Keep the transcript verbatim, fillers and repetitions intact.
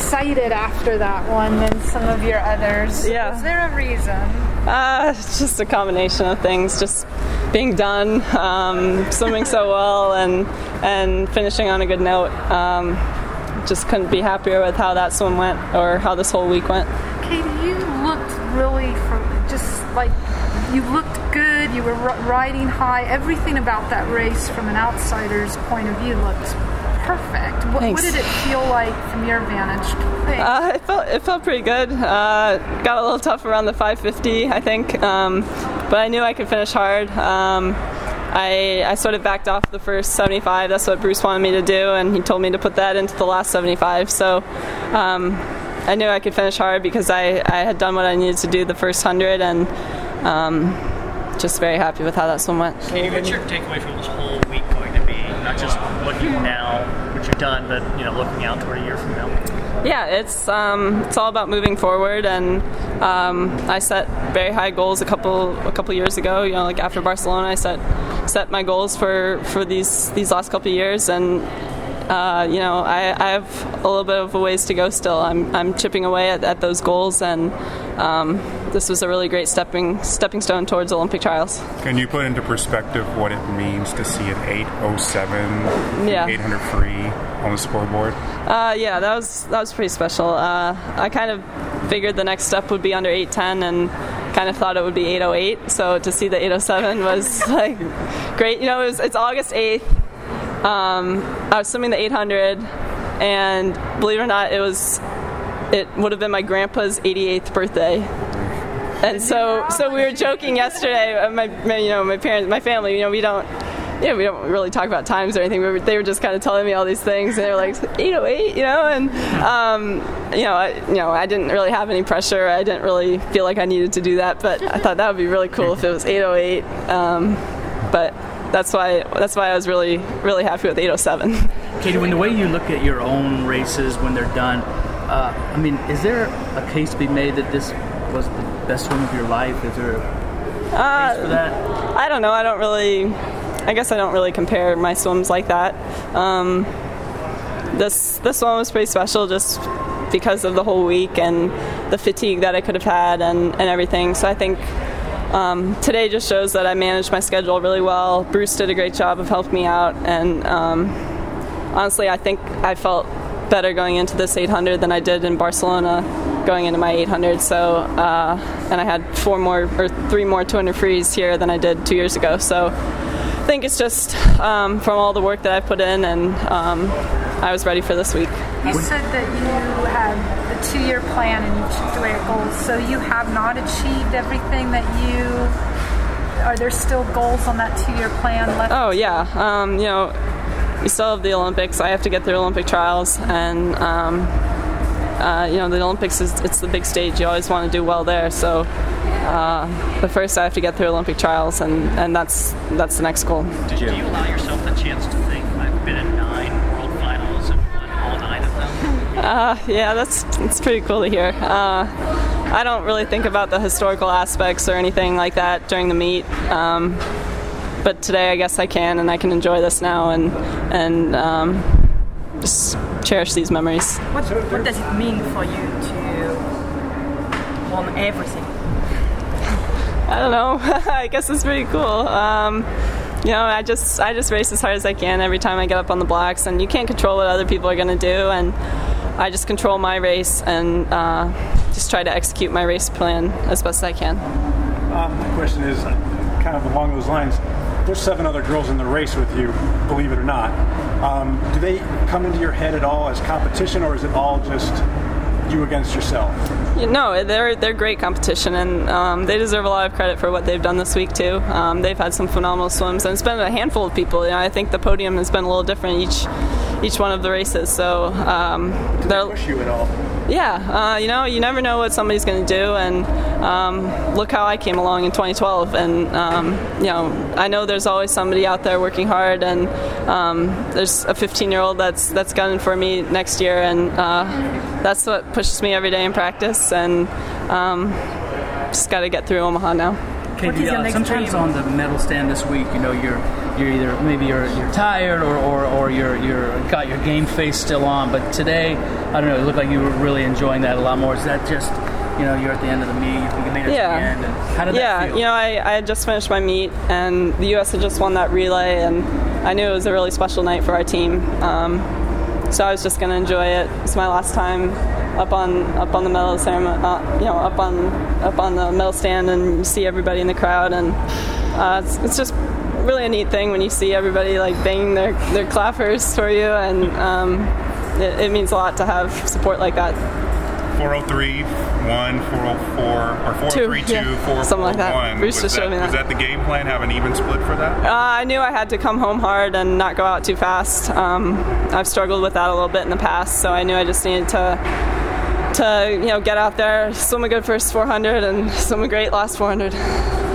excited after that one than some of your others. Yeah. Was there a reason? Uh, it's just a combination of things. Just being done, um, swimming so well, and and finishing on a good note. Um, just couldn't be happier with how that swim went, or how this whole week went. Katie, you looked really, from just like, you looked good. You were r- riding high. Everything about that race, from an outsider's point of view, looked perfect. What, what did it feel like from your vantage point? Uh, it felt it felt pretty good. Uh, got a little tough around the five fifty, I think, um, but I knew I could finish hard. Um, I I sort of backed off the first seventy-five. That's what Bruce wanted me to do, and he told me to put that into the last seventy-five. So um, I knew I could finish hard because I, I had done what I needed to do the first hundred, and um, just very happy with how that swim went. Katie, what's your takeaway from this whole week going to be? Not just looking now, what you've done, but you know, looking out toward a year from now. Yeah, it's um, it's all about moving forward, and um, I set very high goals a couple a couple years ago. You know, like after Barcelona, I set set my goals for, for these these last couple of years, and uh, you know, I, I have a little bit of a ways to go still. I'm I'm chipping away at, at those goals, and um, this was a really great stepping stepping stone towards Olympic trials. Can you put into perspective what it means to see an eight oh seven, yeah. eight hundred free on the scoreboard? Uh, yeah, that was that was pretty special. Uh, I kind of figured the next step would be under eight ten, and kind of thought it would be eight oh eight. So to see the eight oh seven was like great. You know, it was, it's August eighth. Um, I was swimming the eight hundred, and believe it or not, it was it would have been my grandpa's eighty-eighth birthday. And so, so we were joking yesterday. My, my, you know, my parents, my family. You know, we don't, you know, we don't really talk about times or anything. We were, they were just kind of telling me all these things, and they were like eight oh eight, you know, and um, you know, I, you know, I didn't really have any pressure. I didn't really feel like I needed to do that, but I thought that would be really cool if it was eight oh eight. Um, but that's why, that's why I was really, really happy with eight oh seven. Katie, when the way you look at your own races when they're done, uh, I mean, is there a case to be made that this was the best swim of your life? Is there a uh, case for that? I don't know. I don't really. I guess I don't really compare my swims like that. Um, this this one was pretty special just because of the whole week and the fatigue that I could have had and, and everything. So I think um, today just shows that I managed my schedule really well. Bruce did a great job of helping me out, and um, honestly, I think I felt better going into this eight hundred than I did in Barcelona going into my eight hundred. So uh, and I had four more or three more two hundred frees here than I did two years ago. So I think it's just um, from all the work that I put in, and um, I was ready for this week. You said that you had a two-year plan and you chipped away at goals. So you have not achieved everything that you. Are there still goals on that two-year plan left? Oh yeah, um, you know, we still have the Olympics. I have to get through Olympic trials, and um, uh, you know, the Olympics is it's the big stage. You always want to do well there. So. Uh, but first I have to get through Olympic trials, and, and that's that's the next goal. Did you allow yourself the chance to think, I've been in nine world finals and won all nine of them? Uh, yeah, that's it's pretty cool to hear. Uh, I don't really think about the historical aspects or anything like that during the meet. Um, but today I guess I can, and I can enjoy this now and, and um, just cherish these memories. What, what does it mean for you to won everything? I don't know. I guess it's pretty cool. Um, you know, I just I just race as hard as I can every time I get up on the blocks, and you can't control what other people are going to do, and I just control my race and uh, just try to execute my race plan as best as I can. Um, my question is kind of along those lines. There's seven other girls in the race with you, believe it or not. Um, do they come into your head at all as competition, or is it all just you against yourself? You know, they're they're great competition, and um, they deserve a lot of credit for what they've done this week too. Um, they've had some phenomenal swims, and it's been a handful of people. You know, I think the podium has been a little different each each one of the races. So um, Did they push you at all? Yeah, uh, you know, you never know what somebody's going to do, and um, look how I came along in twenty twelve. And um, you know, I know there's always somebody out there working hard, and um, there's a fifteen-year-old that's that's gunning for me next year, and uh, that's what pushes me every day in practice. And um, just got to get through Omaha now. Katie, uh, sometimes on the medal stand this week, you know, you're you're either maybe you're you're tired or, or, or you're you're got your game face still on. But today, I don't know, it looked like you were really enjoying that a lot more. Is that just, you know, you're at the end of the meet, you think you made it yeah. to the end, and how did yeah, that feel? you know, I, I had just finished my meet, and the U S had just won that relay, and I knew it was a really special night for our team. Um, so I was just going to enjoy it. It's my last time up on up on the medal ceremony, uh, you know, up on up on the medal stand, and you see everybody in the crowd, and uh, it's, it's just really a neat thing when you see everybody like banging their their clappers for you, and um, it, it means a lot to have support like that. four oh three, one, four oh four, or four oh three, two, yeah. four oh four, Something like that. one. Bruce Was just showed that, me that. was that the game plan, have an even split for that? Uh, I knew I had to come home hard and not go out too fast. Um, I've struggled with that a little bit in the past, so I knew I just needed to to you know get out there, swim a good first four hundred, and swim a great last four hundred.